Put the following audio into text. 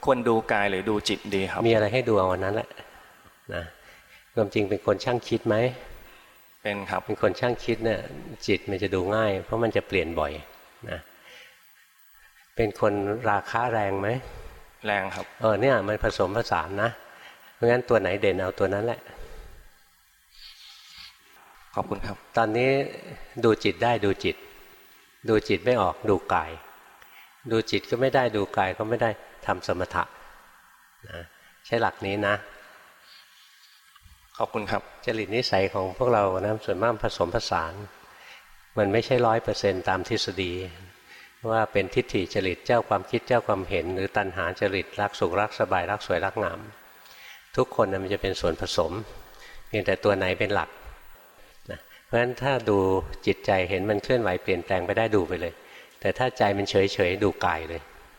ควรดูกายหรือดูจิตดีครับมีอะไรให้ดูเอาวันนั้นแหละนะความจริงเป็นคนช่างคิดไหมเป็นครับเป็นคนช่างคิดเนี่ยจิตมันจะดูง่ายเพราะมันจะเปลี่ยนบ่อยนะเป็นคนราคะแรงไหมแรงครับเนี่ยมันผสมผสานนะเพราะงั้นตัวไหนเด่นเอาตัวนั้นแหละขอบคุณครับตอนนี้ดูจิตได้ดูจิตดูจิตไม่ออกดูกายดูจิตก็ไม่ได้ดูกายก็ไม่ได้ทำสมถะนะใช้หลักนี้นะขอบคุณครับจริตนิสัยของพวกเรานะส่วนมากผสมผสานมันไม่ใช่100%ตามทฤษฎีว่าเป็นทิฏฐิจริตเจ้าความคิดเจ้าความเห็นหรือตัณหาจริตรักสุขรักสบายรักสวยรักงามทุกคนมันจะเป็นส่วนผสมเพียงแต่ตัวไหนเป็นหลักนะเพราะฉะนั้นถ้าดูจิตใจเห็นมันเคลื่อนไหวเปลี่ยนแปลงไปได้ดูไปเลยแต่ถ้าใจมันเฉยๆดูกายเลย